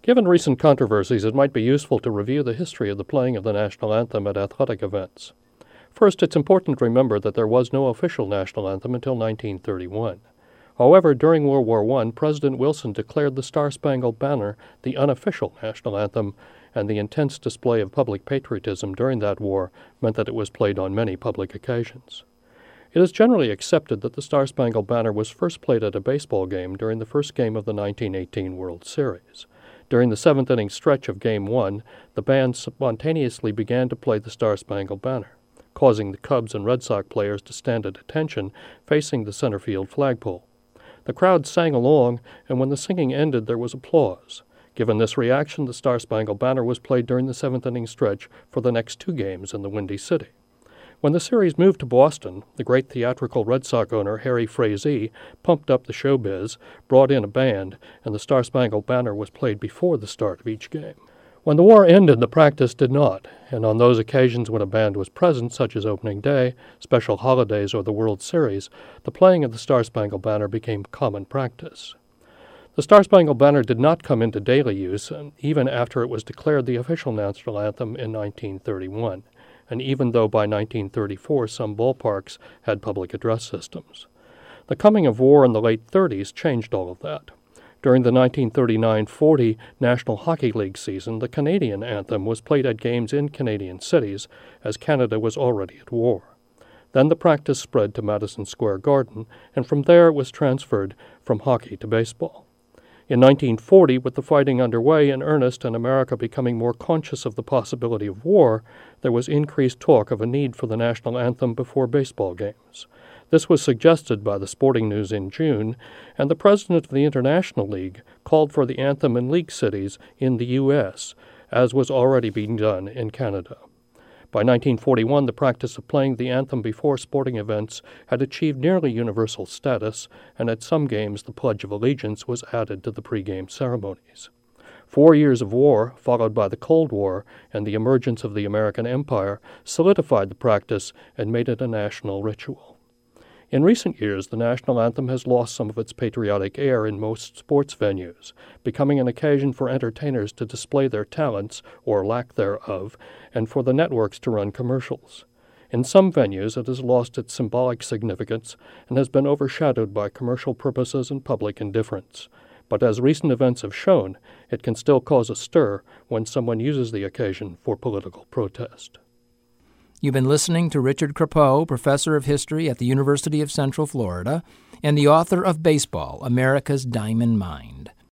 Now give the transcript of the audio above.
Given recent controversies, it might be useful to review the history of the playing of the national anthem at athletic events. First, it's important to remember that there was no official national anthem until 1931. However, during World War I, President Wilson declared the Star-Spangled Banner the unofficial national anthem, and the intense display of public patriotism during that war meant that it was played on many public occasions. It is generally accepted that the Star-Spangled Banner was first played at a baseball game during the first game of the 1918 World Series. During the seventh-inning stretch of Game 1, the band spontaneously began to play the Star-Spangled Banner, causing the Cubs and Red Sox players to stand at attention facing the center field flagpole. The crowd sang along, and when the singing ended, there was applause. Given this reaction, the Star-Spangled Banner was played during the seventh-inning stretch for the next two games in the Windy City. When the series moved to Boston, the great theatrical Red Sox owner Harry Frazee pumped up the showbiz, brought in a band, and the Star-Spangled Banner was played before the start of each game. When the war ended, the practice did not, and on those occasions when a band was present, such as opening day, special holidays, or the World Series, the playing of the Star-Spangled Banner became common practice. The Star-Spangled Banner did not come into daily use, even after it was declared the official national anthem in 1931. And even though by 1934 some ballparks had public address systems. The coming of war in the late 30s changed all of that. During the 1939-40 National Hockey League season, the Canadian anthem was played at games in Canadian cities, as Canada was already at war. Then the practice spread to Madison Square Garden, and from there it was transferred from hockey to baseball. In 1940, with the fighting underway in earnest and America becoming more conscious of the possibility of war, there was increased talk of a need for the national anthem before baseball games. This was suggested by the Sporting News in June, and the president of the International League called for the anthem in league cities in the U.S., as was already being done in Canada. By 1941, the practice of playing the anthem before sporting events had achieved nearly universal status, and at some games the Pledge of Allegiance was added to the pregame ceremonies. 4 years of war, followed by the Cold War and the emergence of the American Empire, solidified the practice and made it a national ritual. In recent years, the national anthem has lost some of its patriotic air in most sports venues, becoming an occasion for entertainers to display their talents, or lack thereof, and for the networks to run commercials. In some venues, it has lost its symbolic significance and has been overshadowed by commercial purposes and public indifference. But as recent events have shown, it can still cause a stir when someone uses the occasion for political protest. You've been listening to Richard Crepeau, professor of history at the University of Central Florida and the author of Baseball, America's Diamond Mind.